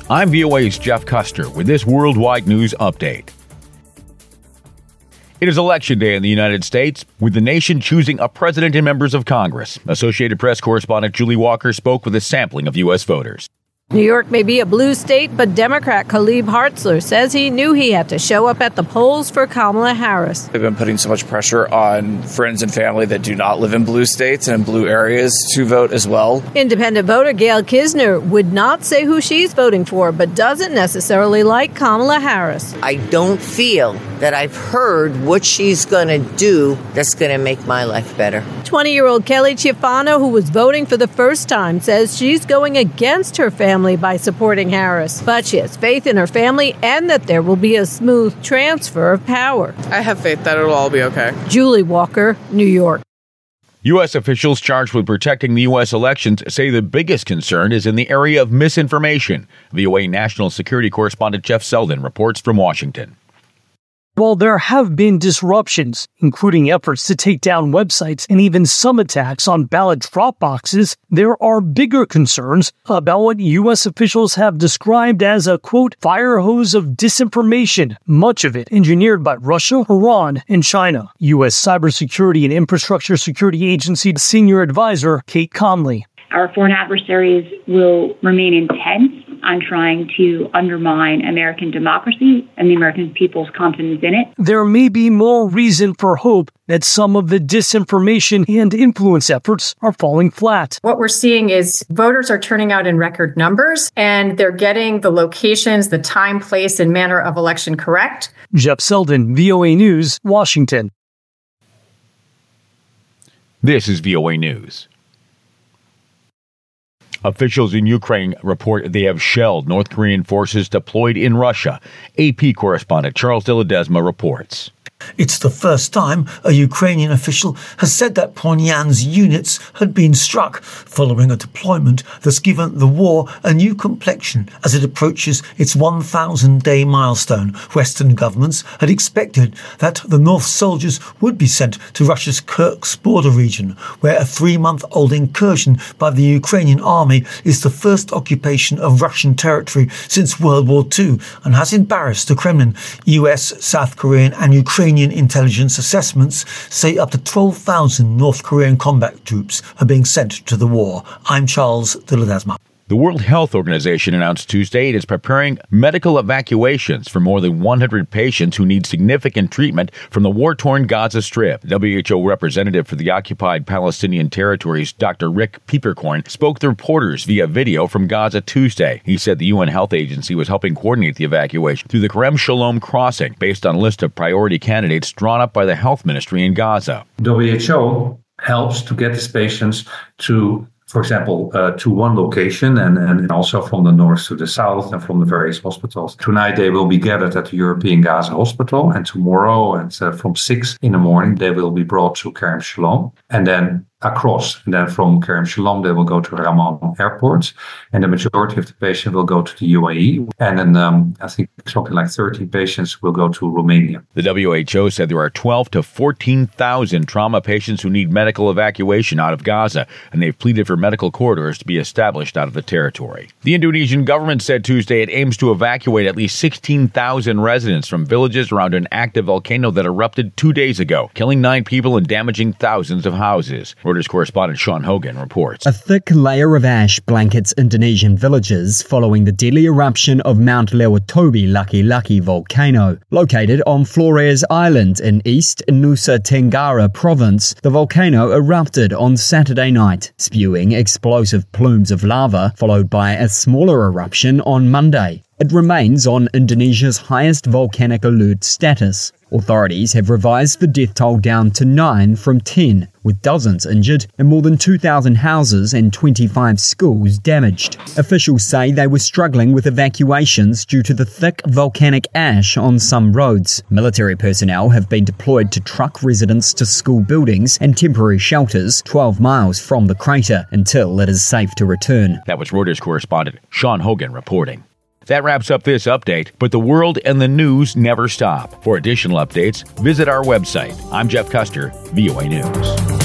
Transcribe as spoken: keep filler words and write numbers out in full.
I'm V O A's Jeff Custer with this worldwide news update. It is Election Day in the United States, with the nation choosing a president and members of Congress. Associated Press correspondent Julie Walker spoke with a sampling of U S voters. New York may be a blue state, but Democrat Khalid Hartzler says he knew he had to show up at the polls for Kamala Harris. They've been putting so much pressure on friends and family that do not live in blue states and in blue areas to vote as well. Independent voter Gail Kisner would not say who she's voting for, but doesn't necessarily like Kamala Harris. I don't feel that I've heard what she's going to do that's going to make my life better. twenty-year-old Kelly Chiafano, who was voting for the first time, says she's going against her family by supporting Harris. But she has faith in her family and that there will be a smooth transfer of power. I have faith that it'll all be okay. Julie Walker, New York. U S officials charged with protecting the U S elections say the biggest concern is in the area of misinformation. V O A national security correspondent Jeff Selden reports from Washington. While there have been disruptions, including efforts to take down websites and even some attacks on ballot drop boxes, there are bigger concerns about what U S officials have described as a, quote, fire hose of disinformation, much of it engineered by Russia, Iran, and China. U S Cybersecurity and Infrastructure Security Agency Senior Advisor Kate Conley. Our foreign adversaries will remain intent on trying to undermine American democracy and the American people's confidence in it. There may be more reason for hope that some of the disinformation and influence efforts are falling flat. What we're seeing is voters are turning out in record numbers, and they're getting the locations, the time, place, and manner of election correct. Jeff Selden, V O A News, Washington. This is V O A News. Officials in Ukraine report they have shelled North Korean forces deployed in Russia. A P correspondent Charles de Ledesma reports. It's the first time a Ukrainian official has said that Pyongyang's units had been struck following a deployment that's given the war a new complexion as it approaches its one thousand day milestone. Western governments had expected that the North soldiers would be sent to Russia's Kursk border region, where a three-month-old incursion by the Ukrainian army is the first occupation of Russian territory since World War Two and has embarrassed the Kremlin. U S, South Korean and Ukrainian Ukrainian intelligence assessments say up to twelve thousand North Korean combat troops are being sent to the war. I'm Charles de Ledesma. The World Health Organization announced Tuesday it is preparing medical evacuations for more than one hundred patients who need significant treatment from the war-torn Gaza Strip. W H O representative for the occupied Palestinian territories, Doctor Rick Peeperkorn, spoke to reporters via video from Gaza Tuesday. He said the U N Health Agency was helping coordinate the evacuation through the Kerem Shalom crossing, based on a list of priority candidates drawn up by the health ministry in Gaza. W H O helps to get these patients to, for example, uh, to one location and, and also from the north to the south and from the various hospitals. Tonight they will be gathered at the European Gaza Hospital, and tomorrow and uh, from six in the morning they will be brought to Kerem Shalom and then across. And then from Kerem Shalom they will go to Ramon Airport, and the majority of the patients will go to the U A E. And then um, I think something like thirteen patients will go to Romania. The W H O said there are twelve to fourteen thousand trauma patients who need medical evacuation out of Gaza, and they've pleaded for medical corridors to be established out of the territory. The Indonesian government said Tuesday it aims to evacuate at least sixteen thousand residents from villages around an active volcano that erupted two days ago, killing nine people and damaging thousands of houses. Reuters correspondent Sean Hogan reports. A thick layer of ash blankets Indonesian villages following the deadly eruption of Mount Lewatobi Laki-Laki volcano. Located on Flores Island in East Nusa Tenggara province, the volcano erupted on Saturday night, spewing explosive plumes of lava, followed by a smaller eruption on Monday. It remains on Indonesia's highest volcanic alert status. Authorities have revised the death toll down to nine from ten, with dozens injured and more than two thousand houses and twenty-five schools damaged. Officials say they were struggling with evacuations due to the thick volcanic ash on some roads. Military personnel have been deployed to truck residents to school buildings and temporary shelters twelve miles from the crater until it is safe to return. That was Reuters correspondent Sean Hogan reporting. That wraps up this update, but the world and the news never stop. For additional updates, visit our website. I'm Jeff Custer, V O A News.